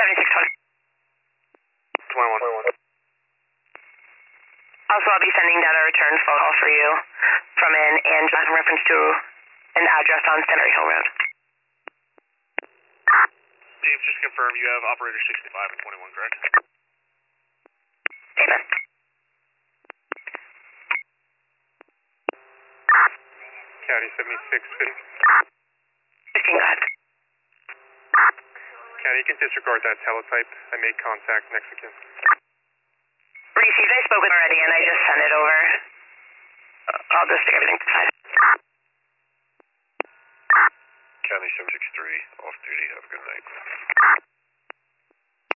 7620. 21. Also, I'll be sending down a return phone call for you from an Angela in reference to an address on Stanbury Hill Road. James, just confirm you have operator 65 and 21, correct? Amen. County 7650. 15, go ahead. County, you can disregard that teletype. I made contact Mexican. Received. I spoke with already, and I just sent it over. I'll just stick everything to the side. County 763, off duty. Have a good night.